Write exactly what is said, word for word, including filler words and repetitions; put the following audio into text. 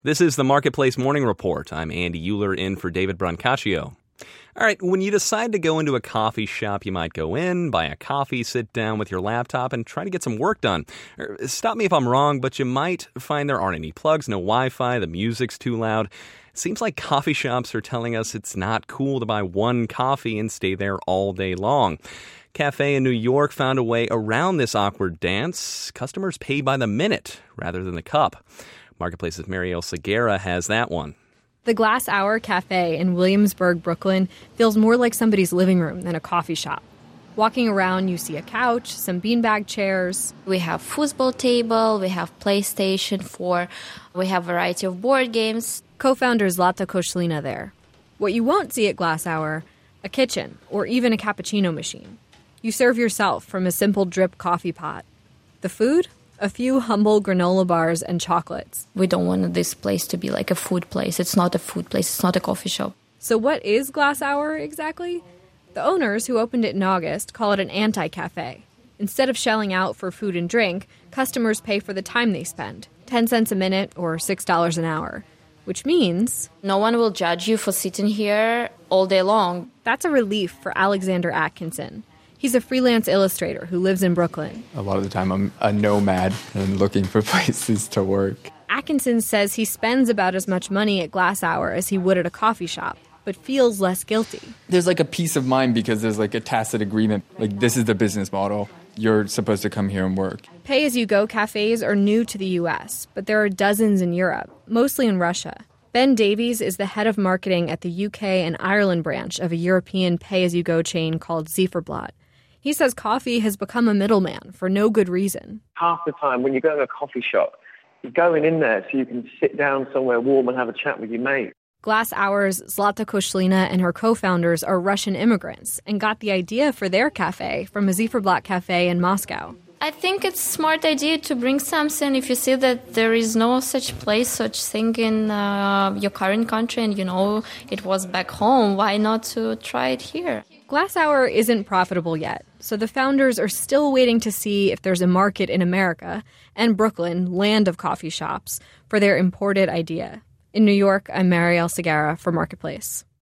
This is the Marketplace Morning Report. I'm Andy Euler in for David Brancaccio. All right, when you decide to go into a coffee shop, you might go in, buy a coffee, sit down with your laptop, and try to get some work done. Stop me if I'm wrong, but you might find there aren't any plugs, no Wi-Fi, the music's too loud. It seems like coffee shops are telling us it's not cool to buy one coffee and stay there all day long. Cafe in New York found a way around this awkward dance. Customers pay by the minute rather than the cup. Marketplace's Marielle Segarra has that one. The Glass Hour Cafe in Williamsburg, Brooklyn, feels more like somebody's living room than a coffee shop. Walking around, you see a couch, some beanbag chairs. We have foosball table, we have PlayStation four, we have a variety of board games. Co-founder Zlata Koslina there. What you won't see at Glass Hour, a kitchen or even a cappuccino machine. You serve yourself from a simple drip coffee pot. The food? A few humble granola bars and chocolates. We don't want this place to be like a food place. It's not a food place. It's not a coffee shop. So what is Glass Hour exactly? The owners, who opened it in August, call it an anti-cafe. Instead of shelling out for food and drink, customers pay for the time they spend, ten cents a minute or six dollars an hour, which means no one will judge you for sitting here all day long. That's a relief for Alexander Atkinson. He's a freelance illustrator who lives in Brooklyn. A lot of the time I'm a nomad and looking for places to work. Atkinson says he spends about as much money at Glass Hour as he would at a coffee shop, but feels less guilty. There's like a peace of mind because there's like a tacit agreement. Like, this is the business model. You're supposed to come here and work. Pay-as-you-go cafes are new to the U S, but there are dozens in Europe, mostly in Russia. Ben Davies is the head of marketing at the U K and Ireland branch of a European pay-as-you-go chain called Zifferblatt. He says coffee has become a middleman for no good reason. Half the time when you go to a coffee shop, you're going in there so you can sit down somewhere warm and have a chat with your mate. Glass Hour's Zlata Koslina and her co-founders are Russian immigrants and got the idea for their cafe from a Zifferblatt cafe in Moscow. I think it's a smart idea to bring something if you see that there is no such place, such thing in uh, your current country and you know it was back home. Why not to try it here? Glass Hour isn't profitable yet, so the founders are still waiting to see if there's a market in America and Brooklyn, land of coffee shops, for their imported idea. In New York, I'm Marielle Segarra for Marketplace.